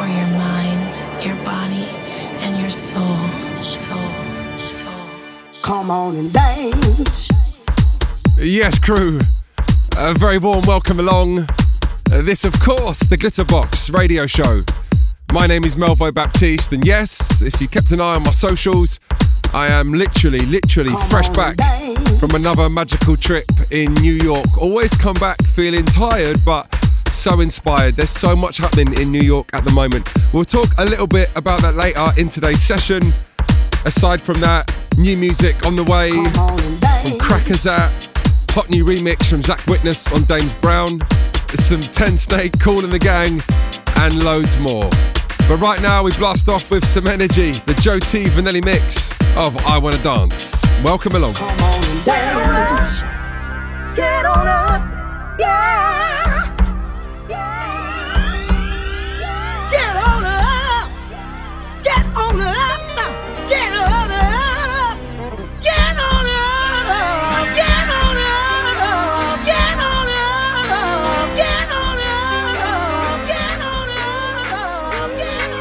for your mind, your body, and your soul. Come on and dance. Yes, crew. A very warm welcome along. This, of course, the Glitterbox radio show. My name is Melvo Baptiste, and yes, if you kept an eye on my socials, I am literally fresh back from another magical trip in New York. Always come back feeling tired, but so inspired. There's so much happening in New York at the moment. We'll talk a little bit about that later in today's session. Aside from that, new music on the way from Crackazat, hot new remix from Zach Witness on Dames Brown, some 10 Snake, Kool and the Gang, and loads more. But right now we blast off with some energy, the Joe T. Vanelli mix of I Wanna Dance. Welcome along. Come on and dance. Get on up, yeah. Get on up. Get on up. Get on up. Get on up. Get on up. Get on up. Get on up. Get on up. Get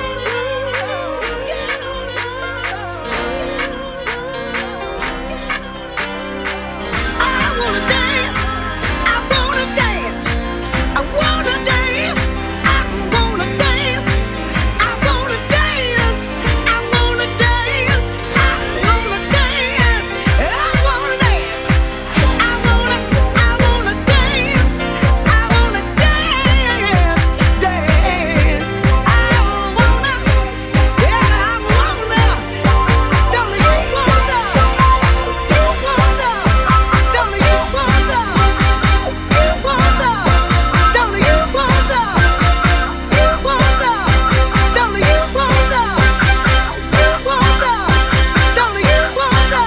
on up. I wanna dance. I wanna dance. I wanna dance. I wanna dance. I wanna dance. I wanna dance. I wanna dance. I wanna dance. I wanna dance. I wanna dance. Dance. I wanna. Yeah, I wanna. Don't you wanna? You wanna? Don't you wanna? You wanna? Don't you wanna? You wanna? Don't you wanna? You wanna? Don't you wanna?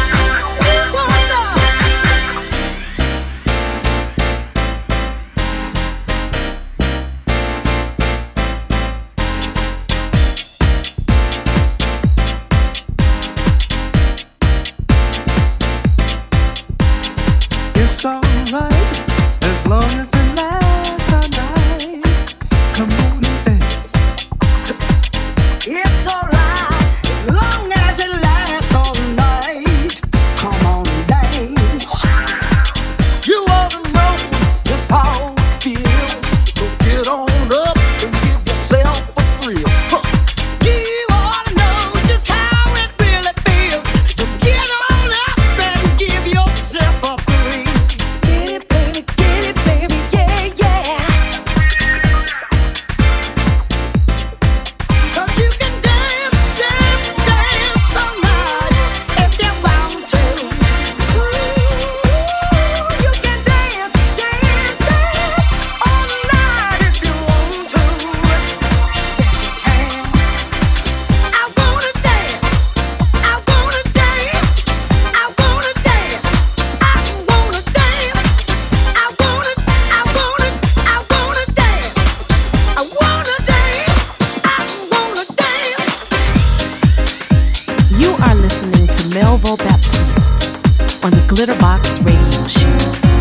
It's alright as long as it lasts all night. Come on and dance. It's alright as long as it lasts all night. Come on and dance. You ought to know just how it feels. So get on up and give yourself a thrill. You ought to know just how it really feels. So get on up and give yourself a thrill. Get it, baby, yeah, yeah. 'Cause you can dance, dance, dance all night if you want to. Ooh, you can dance, dance, dance all night if you want to. Yes, you can. I wanna dance. I wanna dance. I wanna dance. I wanna dance. I wanna dance. I wanna dance. I wanna dance. You are listening to Melvo Baptiste on the Glitterbox Radio Show.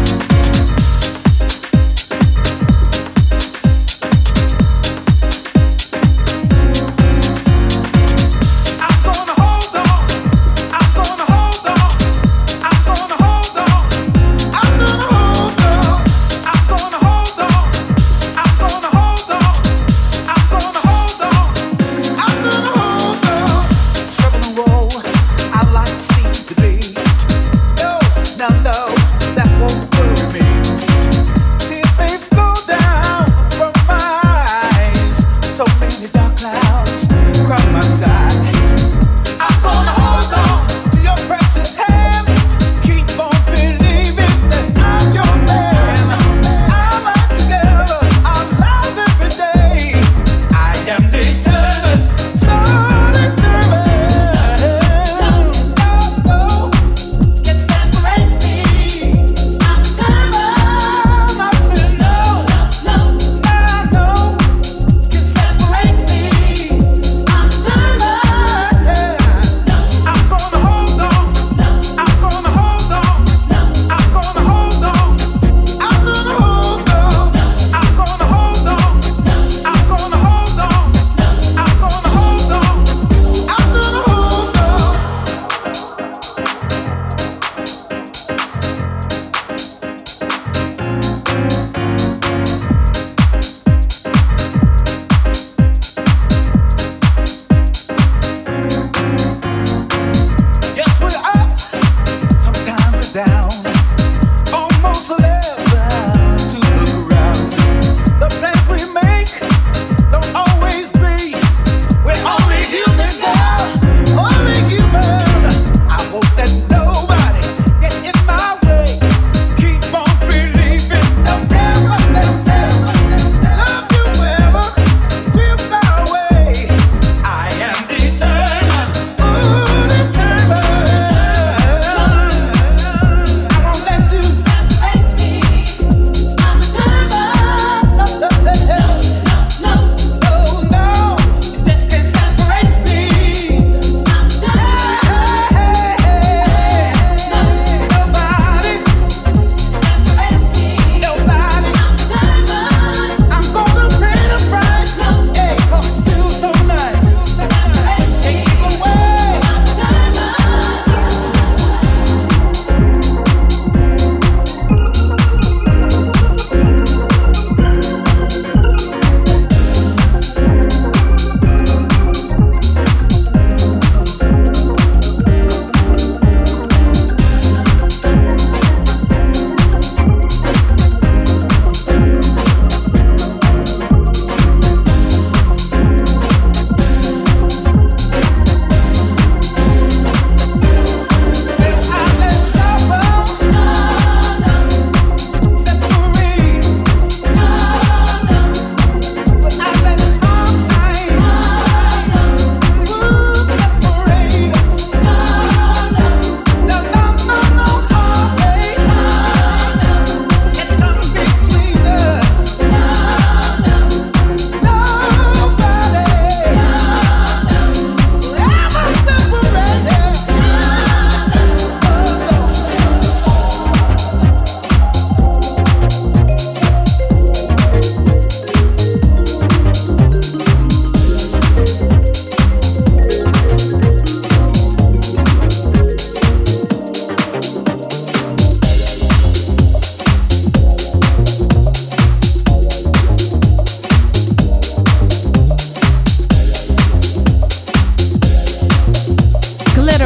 I'm gonna hold on. I'm gonna hold on. I'm gonna hold on. I'm gonna hold on. I'm gonna hold on. I'm gonna hold on. I'm gonna hold on. I'm gonna hold on. Trouble and woe, I like to see the day. No, no, no.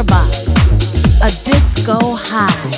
Glitterbox, a disco high.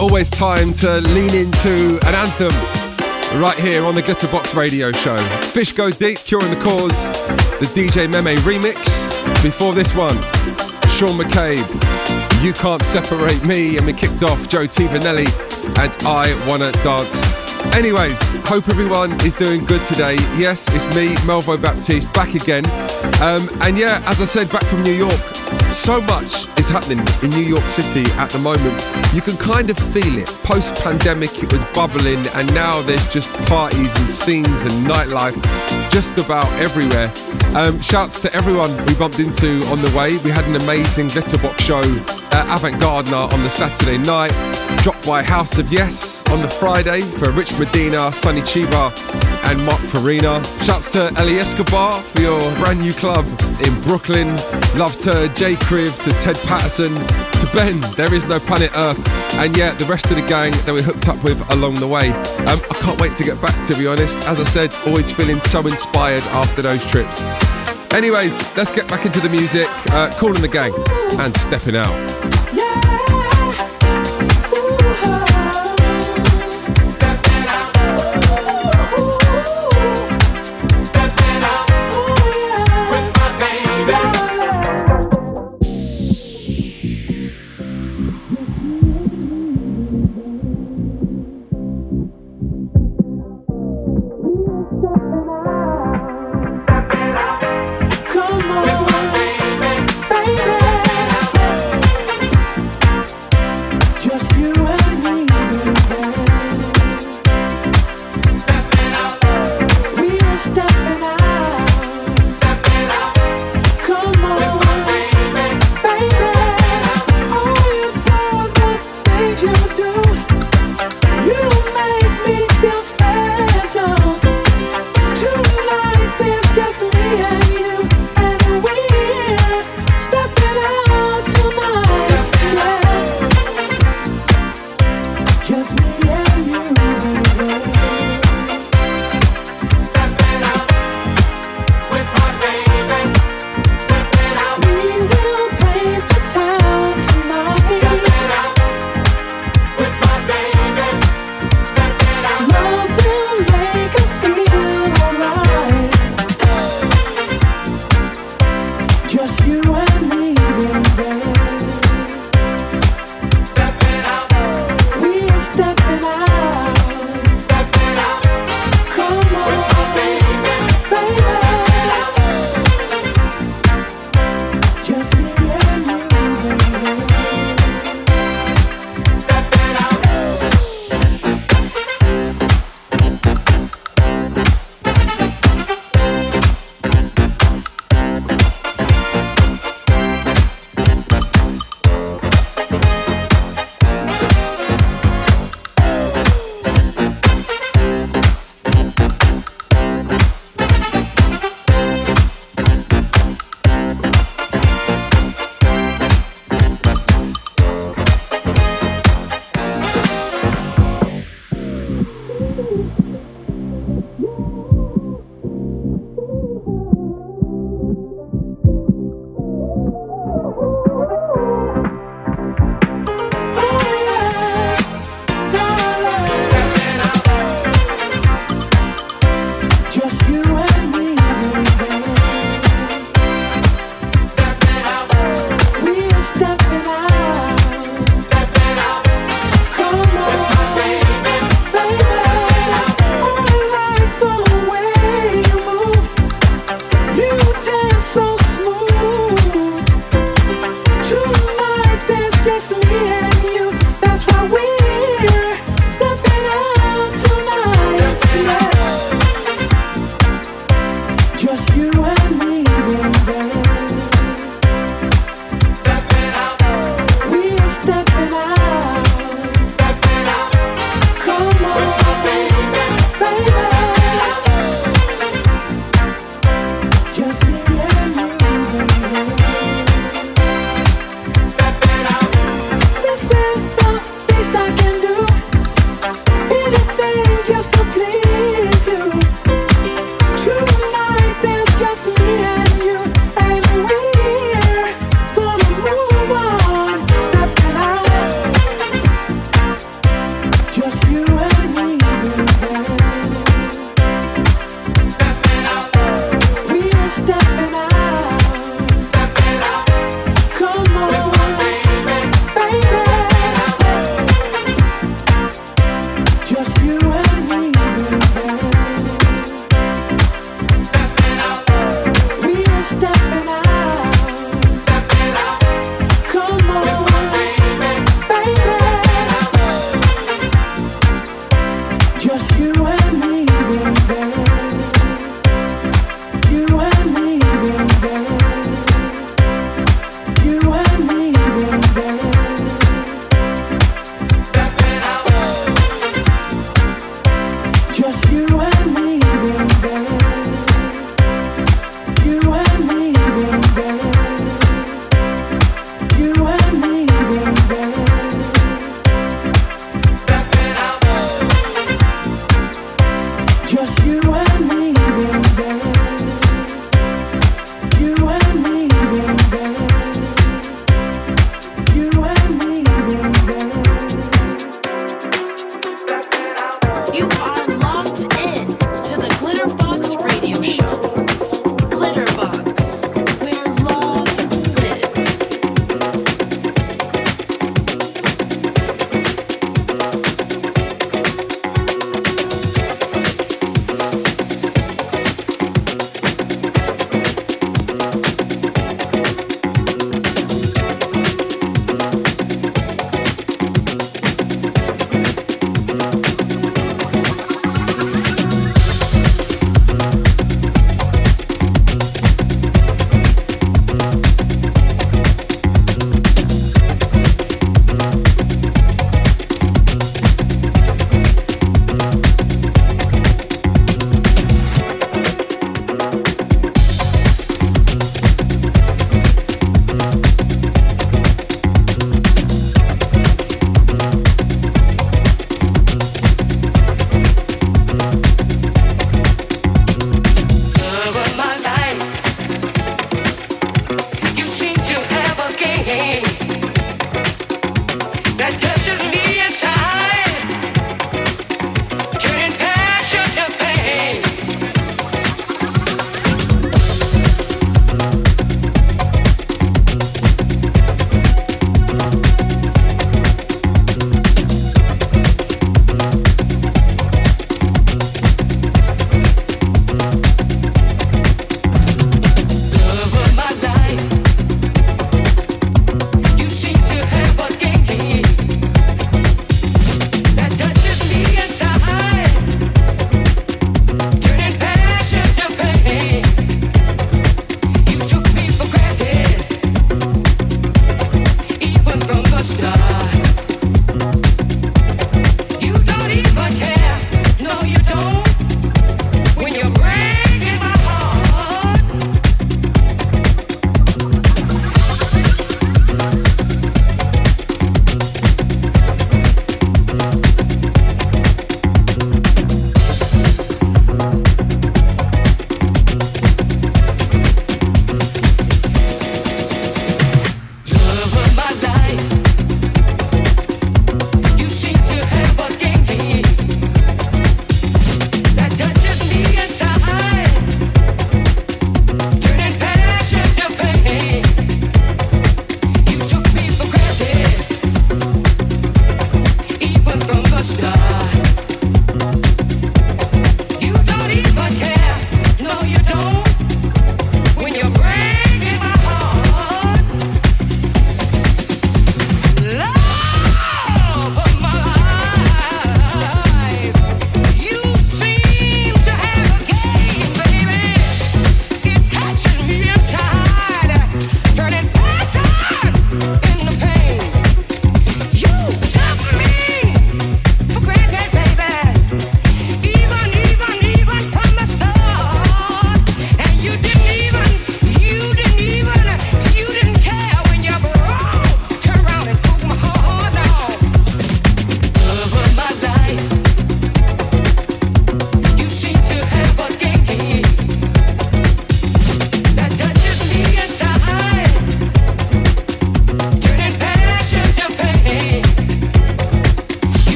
always time to lean into an anthem right here on the Glitterbox Radio Show. Fish Go Deep, Curing the Cause, the DJ Meme remix. Before this one, Sean McCabe, You Can't Separate Me, and we kicked off Joe T. Vanelli and I Wanna Dance. Anyways, hope everyone is doing good today. Yes, it's me, Melvo Baptiste, back again. And yeah, as I said, back from New York, so much is happening in New York City at the moment. You can kind of feel it. Post-pandemic, it was bubbling, and now there's just parties and scenes and nightlife just about everywhere. Shouts to everyone we bumped into on the way. We had an amazing Glitterbox show at Avant Gardner on the Saturday night. Dropped by House of Yes on the Friday for Rich Medina, Sonny Chiba and Mark Farina. Shouts to Ellie Escobar for your brand new club in Brooklyn. Love to Jay Criv, to Ted Patterson, to Ben, There Is No Planet Earth, and yeah, the rest of the gang that we hooked up with along the way. I can't wait to get back, to be honest. As I said, always feeling so inspired after those trips. Anyways, let's get back into the music. Calling the gang and stepping out. Stepping out.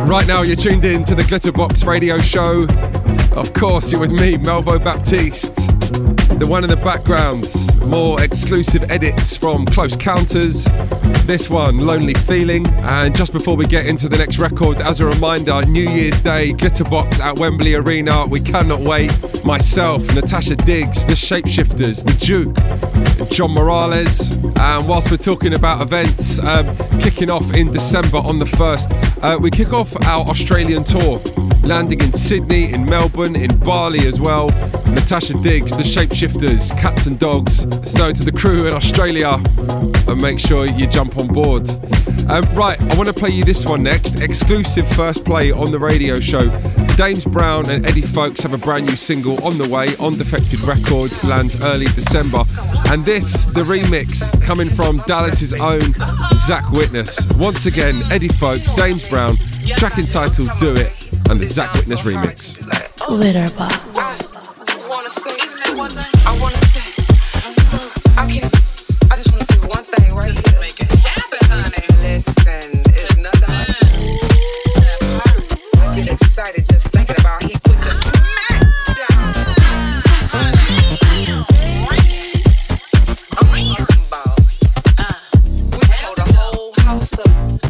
Right now, you're tuned in to the Glitterbox radio show. Of course, you're with me, Melvo Baptiste. The one in the background, more exclusive edits from Close Counters. This one, Lonely Feeling. And just before we get into the next record, as a reminder, New Year's Day, Glitterbox at Wembley Arena. We cannot wait. Myself, Natasha Diggs, The Shapeshifters, The Duke, John Morales. And whilst we're talking about events, kicking off in December on the 1st, we kick off our Australian tour, landing in Sydney, in Melbourne, in Bali as well. Natasha Diggs, The Shapeshifters, Cats and Dogs. So to the crew in Australia, and make sure you jump on board. Right, I want to play you this one next. Exclusive first play on the radio show. James Brown and Eddie Fowlkes have a brand new single on the way on Defected Records, lands early December. And this, the remix, coming from Dallas's own Zach Witness. Once again, Eddie Fowlkes, James Brown, track entitled Do It, and the Zach Witness remix. Glitterbox. I just wanna say one thing right here. Make it happen, honey. Listen, it's nothing. I get excited just thinking about he put the smack down. We told the whole house up.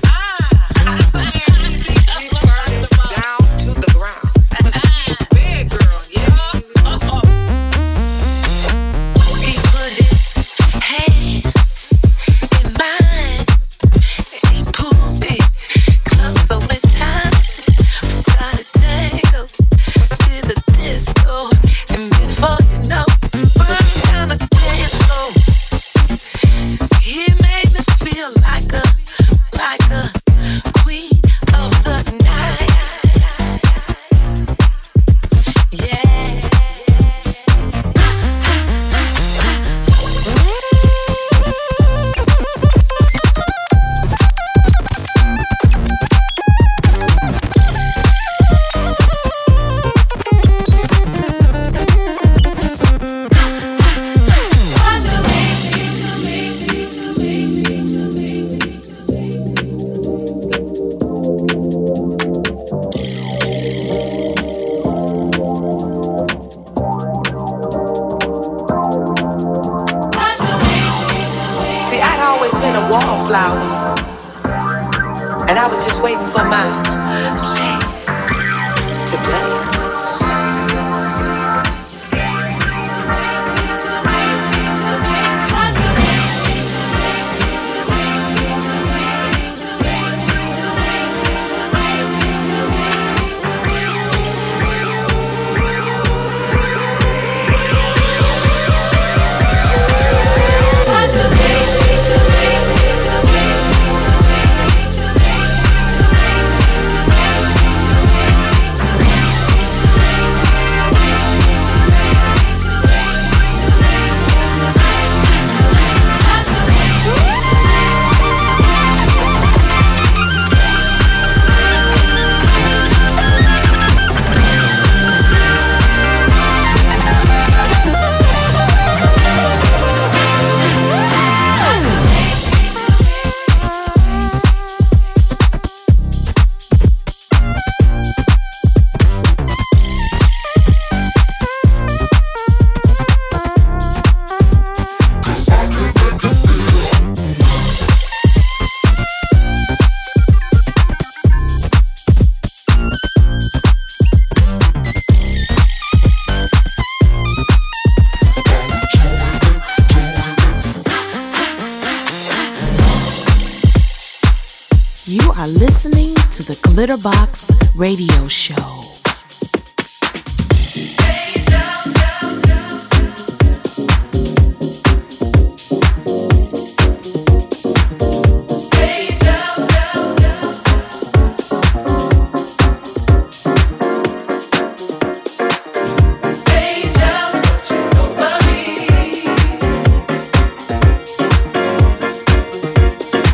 We burned it down to the ground. Big girl, yes. He put his hands in mine and pulled me close over time. Started tango to the disco, and before you know, burning down the dance floor. He made me feel like a queen of the night. Yeah. See, I'd always been a wallflower, and I was just waiting for my chance to dance. You are listening to the Glitterbox radio show.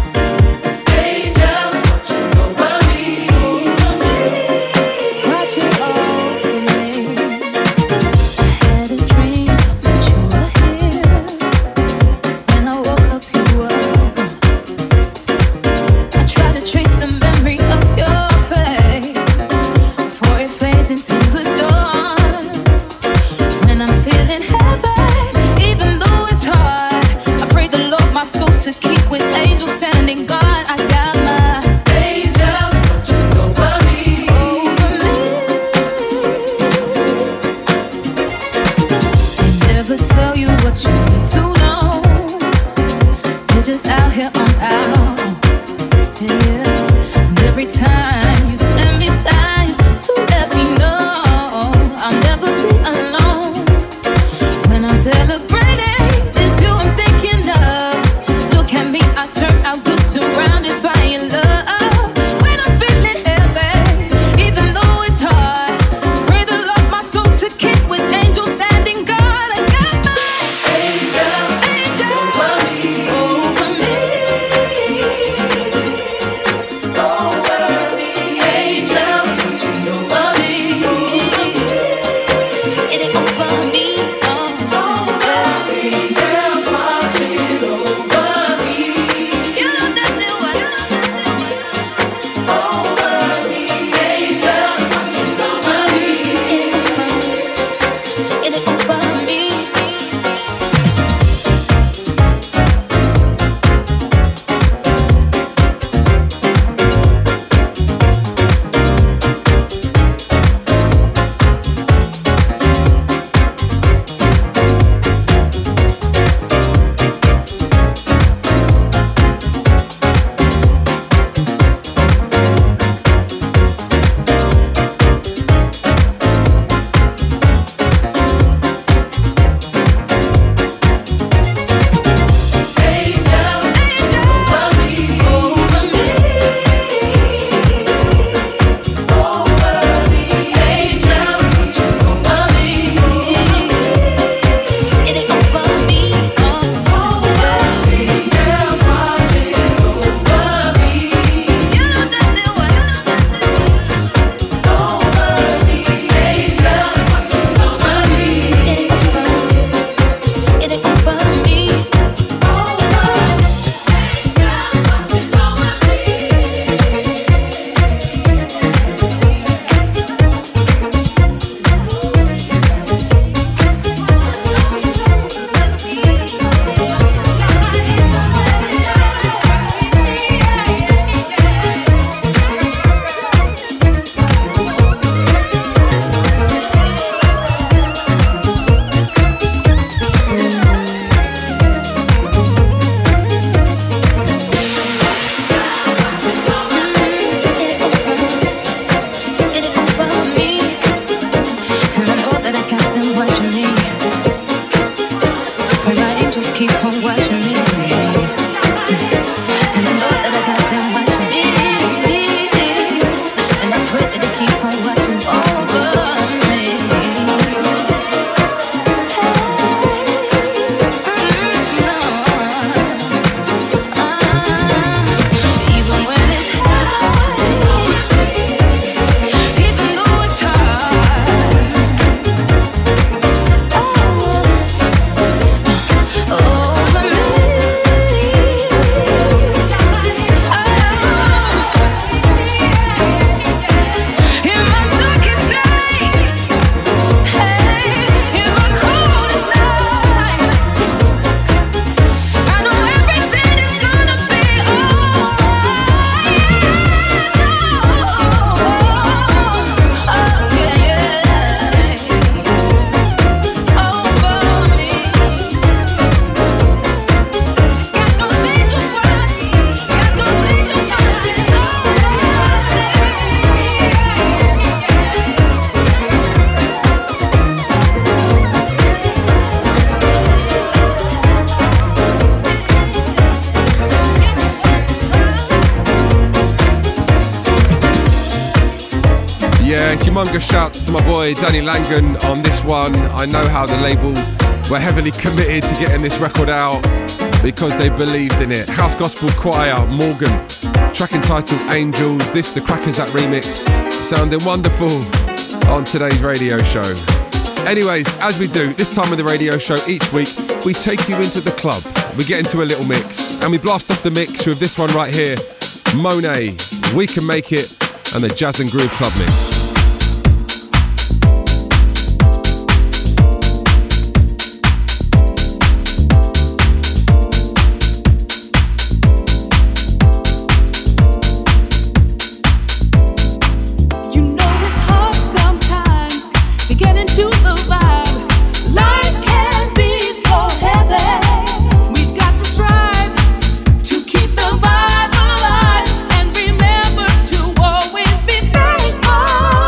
Watching Yeah, humongous shouts to my boy Danny Langan on this one. I know how the label were heavily committed to getting this record out because they believed in it. House Gospel Choir, Morgan, track entitled Angels. This, the Crackers That remix, sounding wonderful on today's radio show. Anyways, as we do this time of the radio show each week, we take you into the club. We get into a little mix and we blast off the mix with this one right here, Monet, We Can Make It, and the Jazz and Groove Club mix. Alive and remember to always be faithful.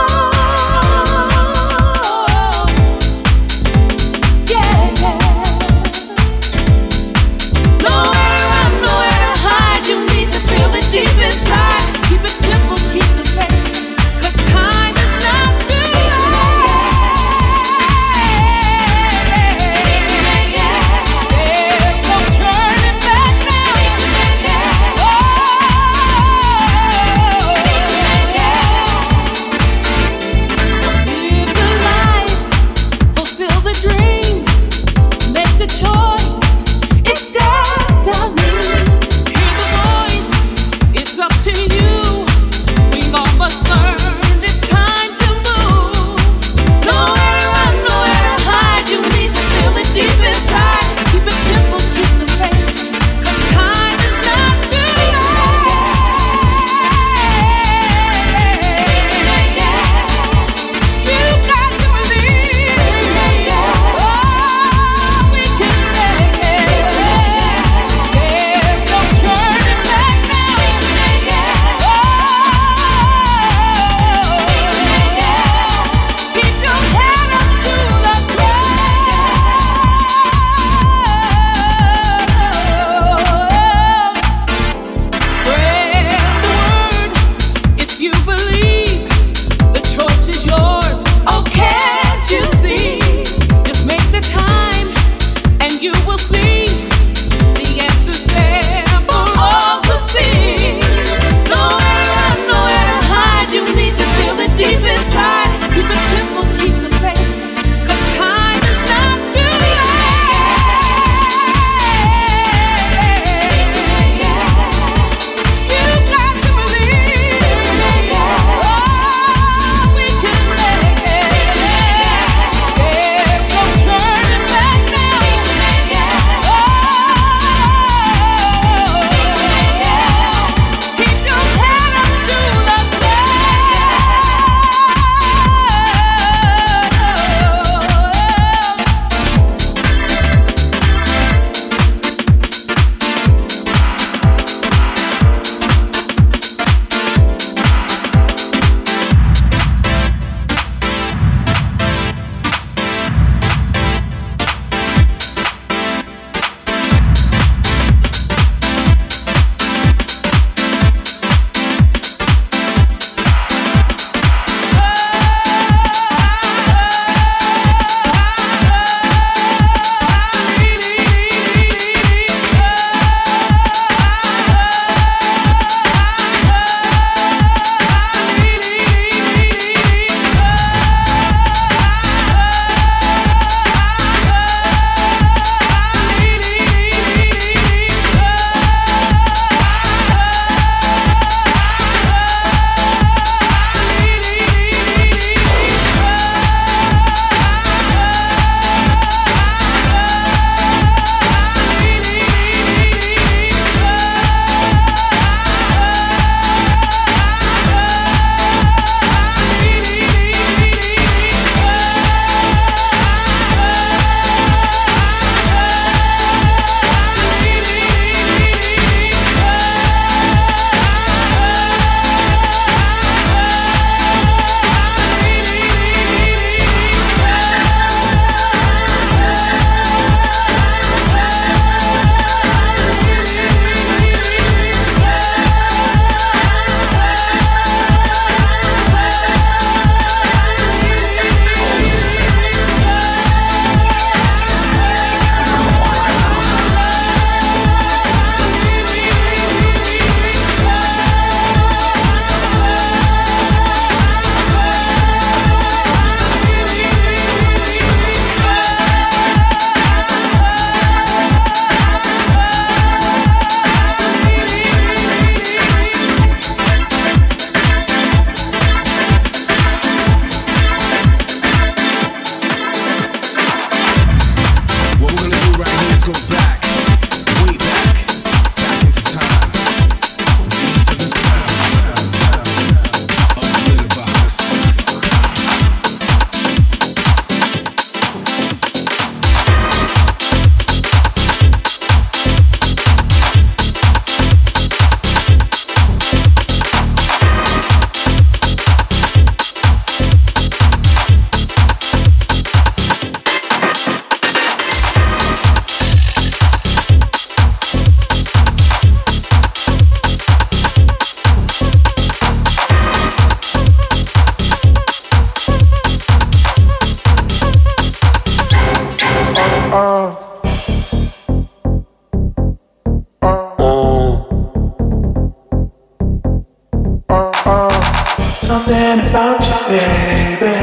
Something about you, baby.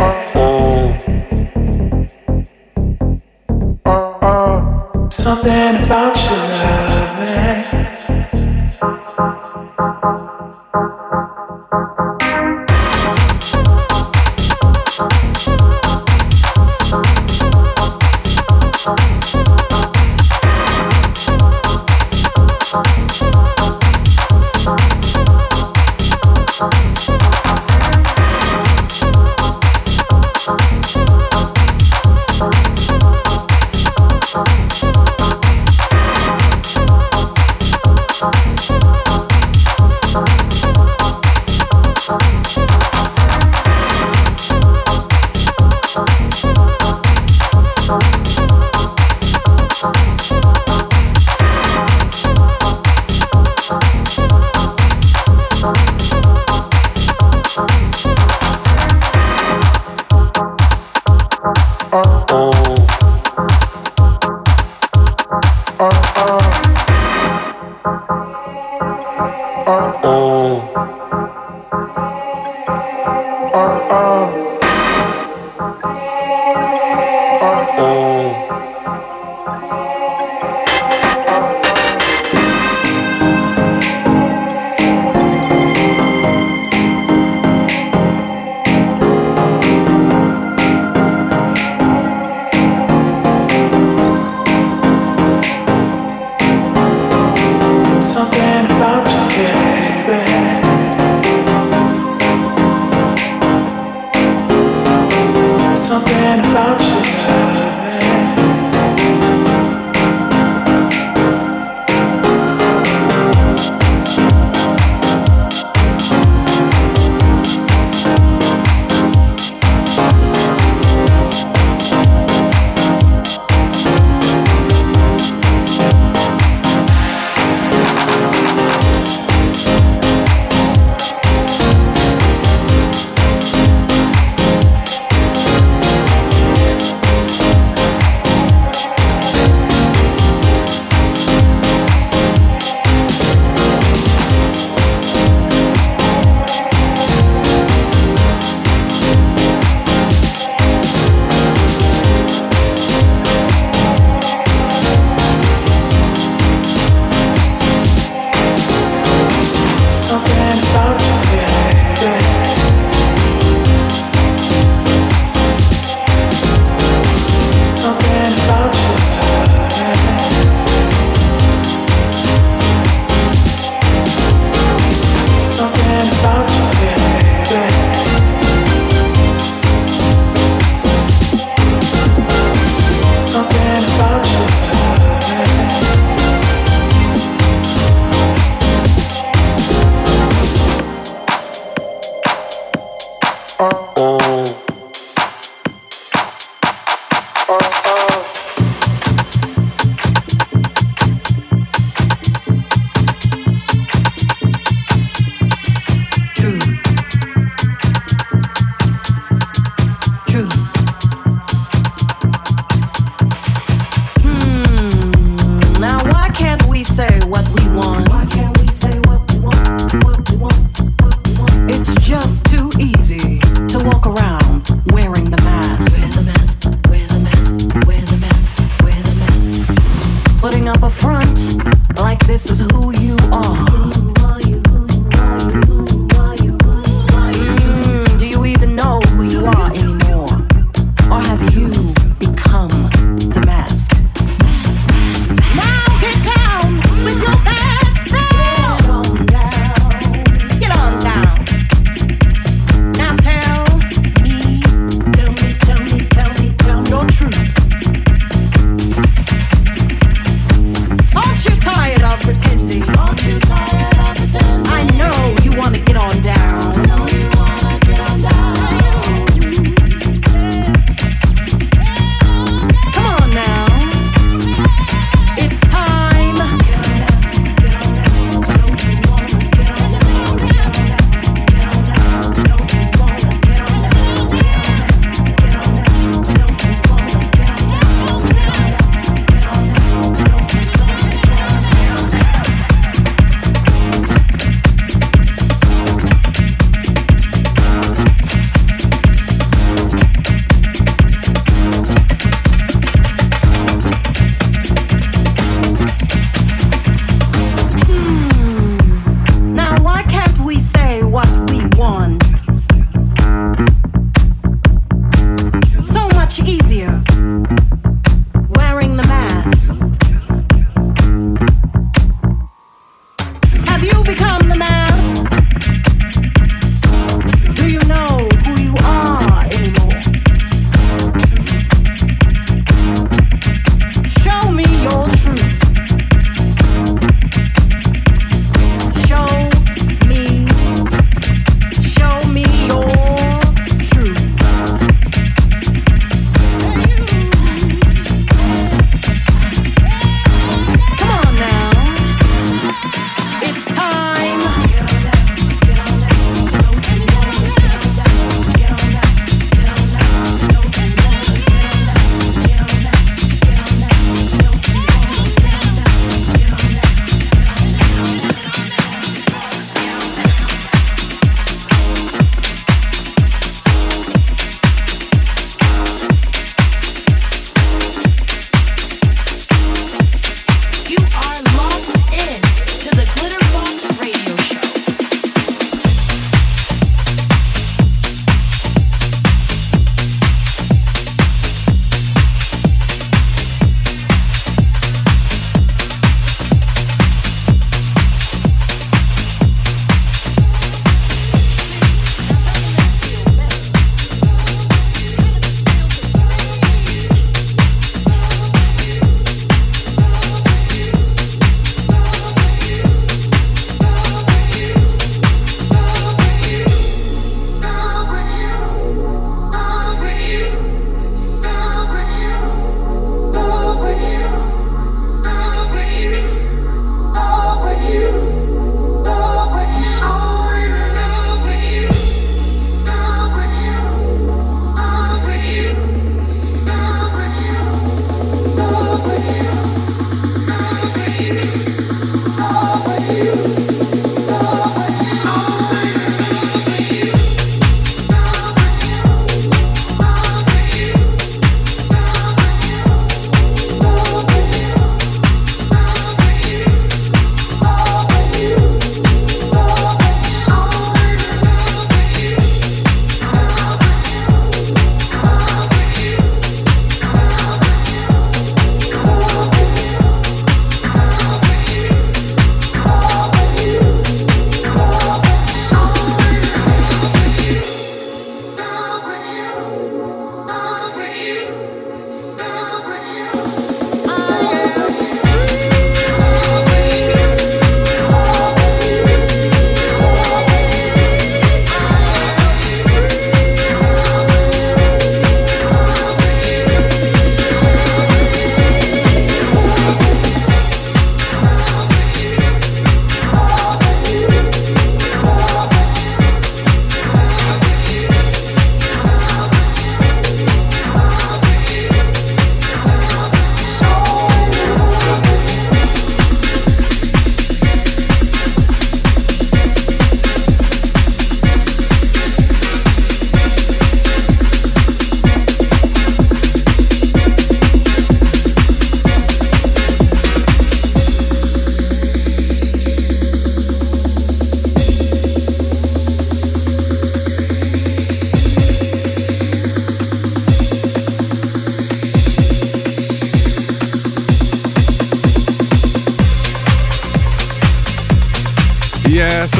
Something about your loving.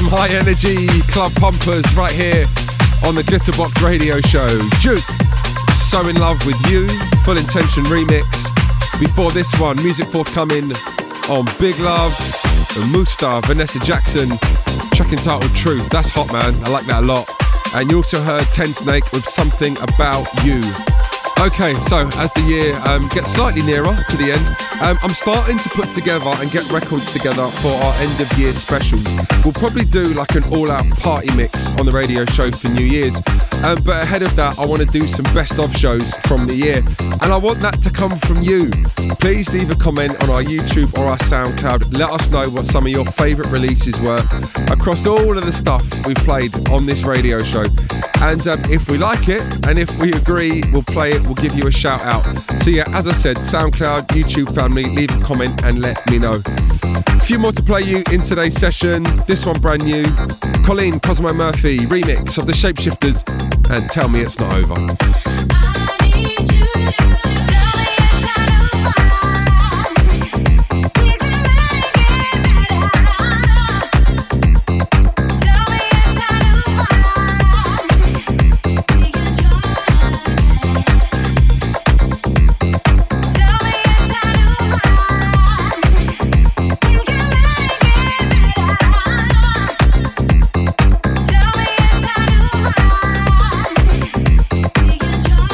some high energy club pumpers right here on the Glitterbox Radio Show. Duke, So In Love With You, Full Intention remix. Before this one, music forthcoming on Big Love, Musta, Vanessa Jackson, track entitled Truth. That's hot, man. I like that a lot. And you also heard Ten Snake with Something About You. Okay, so as the year gets slightly nearer to the end, I'm starting to put together and get records together for our end of year specials. We'll probably do like an all-out party mix on the radio show for New Year's. But ahead of that, I want to do some best of shows from the year. And I want that to come from you. Please leave a comment on our YouTube or our SoundCloud. Let us know what some of your favourite releases were across all of the stuff we've played on this radio show. And if we like it, and if we agree, we'll play it, we'll give you a shout out. So yeah, as I said, SoundCloud, YouTube family, leave a comment and let me know. A few more to play you in today's session. This one brand new. Colleen Cosmo Murphy remix of the Shapeshifters and Tell Me It's Not Over. We can try.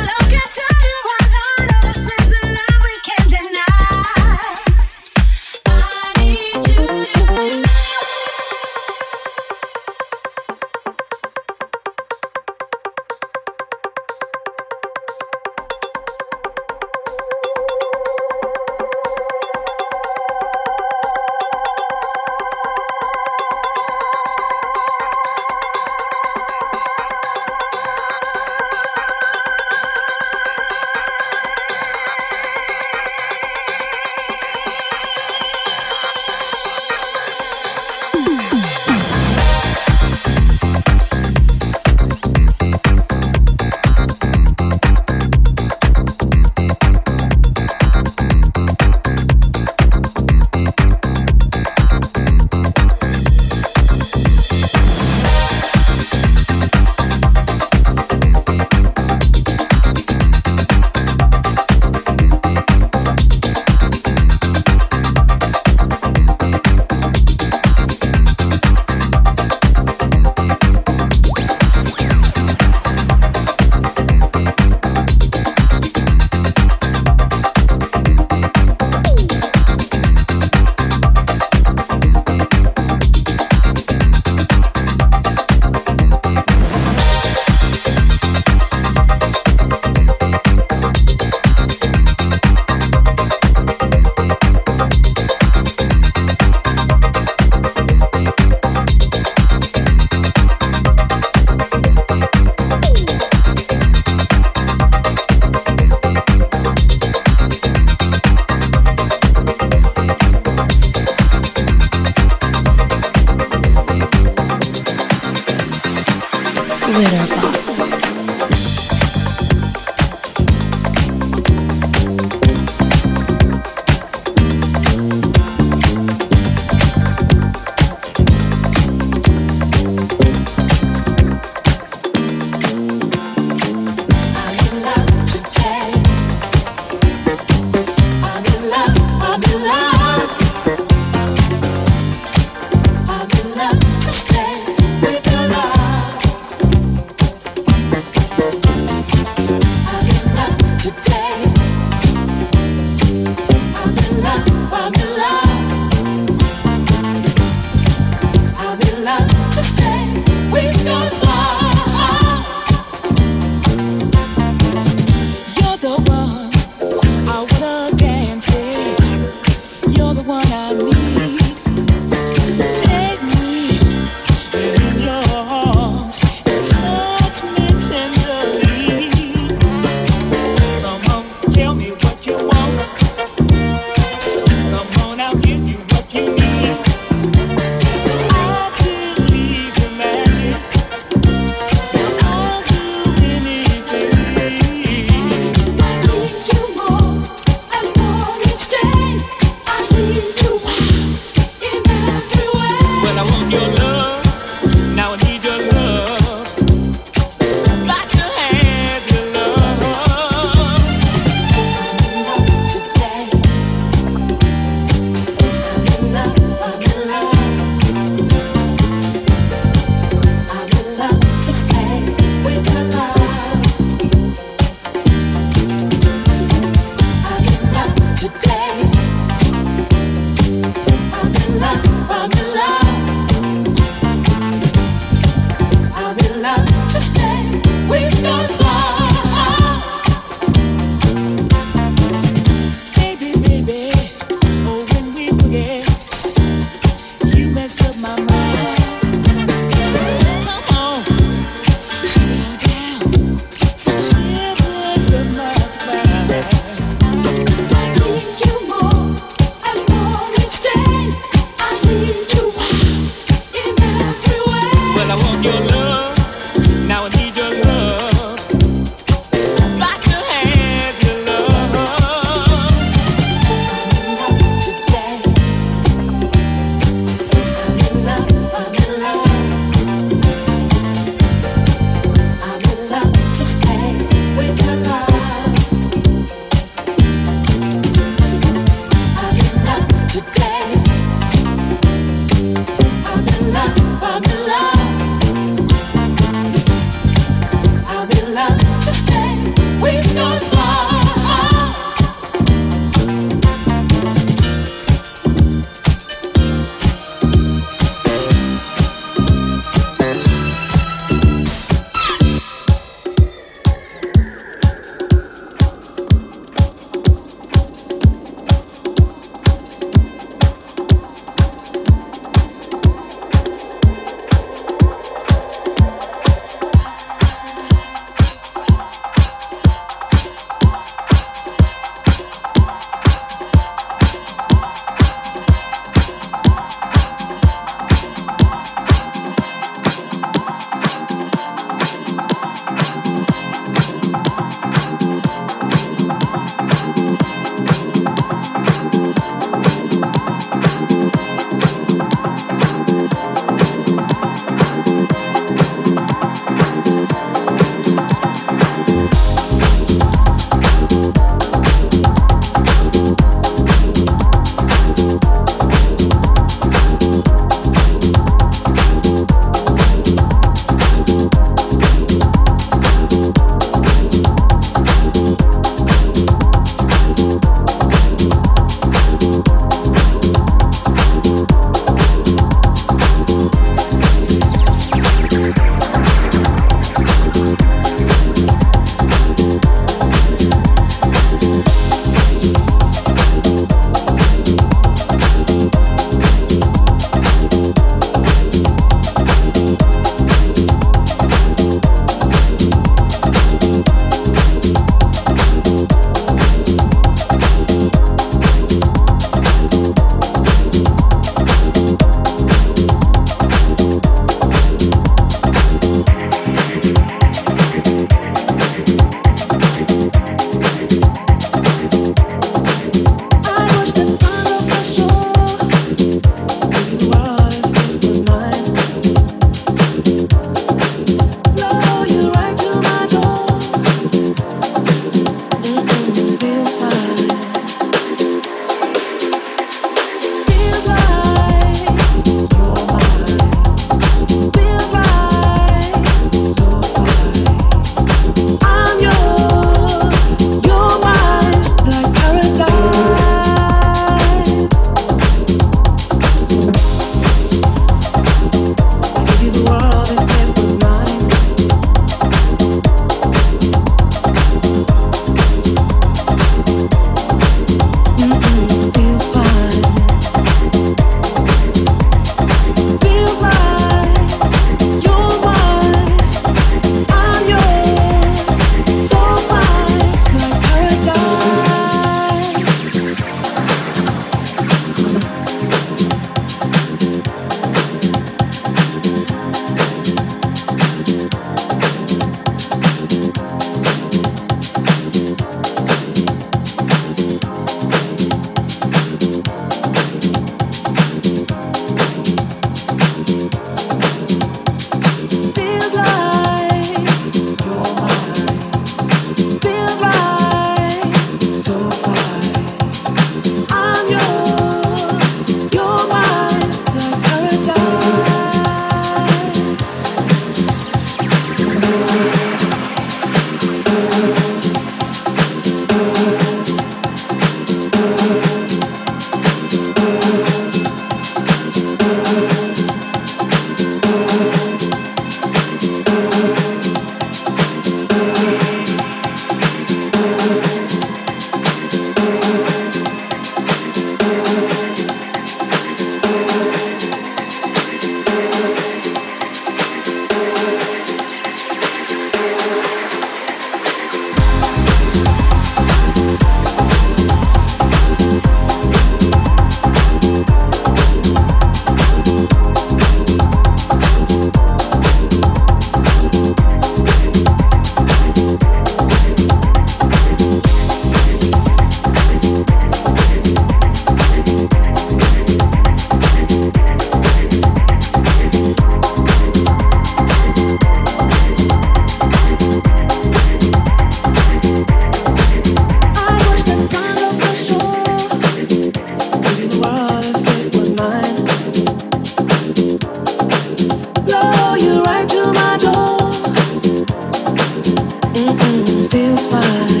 feels fine.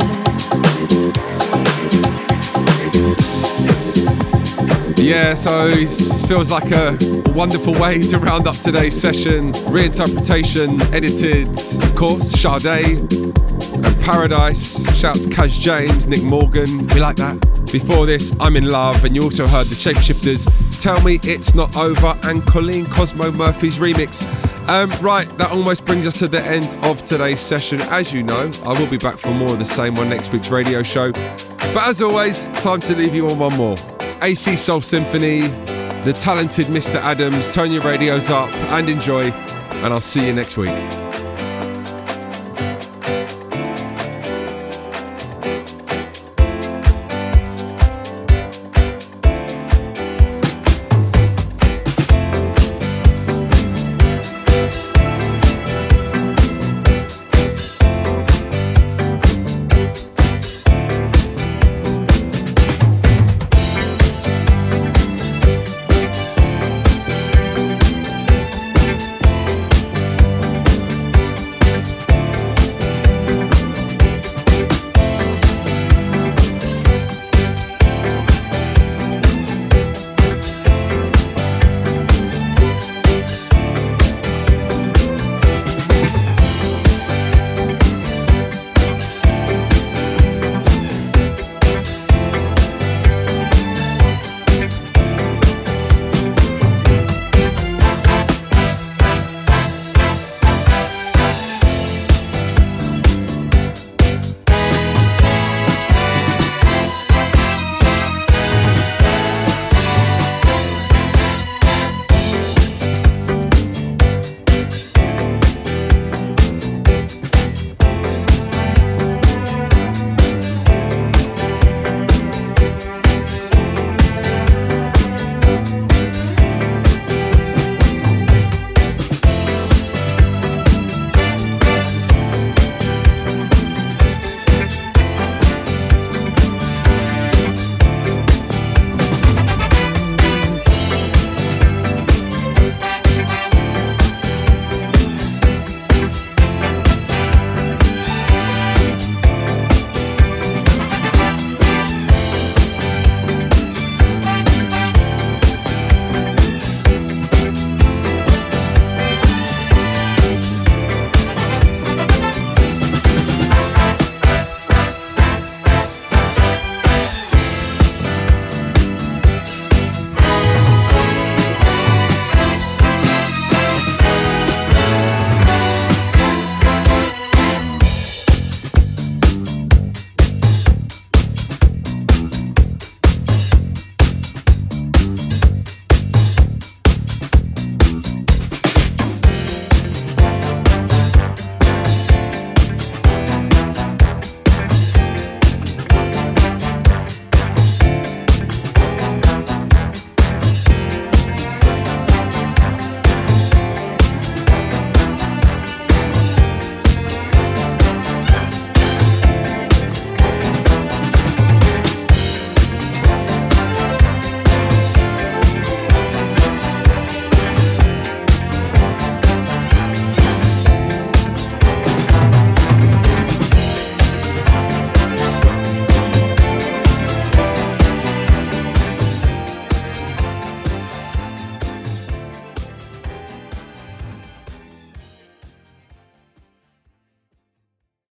Yeah, so it feels like a wonderful way to round up today's session. Reinterpretation, edited, of course, Sade and Paradise. Shout out to Kaz James, Nick Morgan, we like that. Before this, I'm in Love, and you also heard the Shapeshifters, Tell Me It's Not Over, and Colleen Cosmo Murphy's remix. Right, that almost brings us to the end of today's session. As you know, I will be back for more of the same on next week's radio show. But as always, time to leave you on one more. AC Soul Symphony, the talented Mr. Adams. Turn your radios up and enjoy, and I'll see you next week.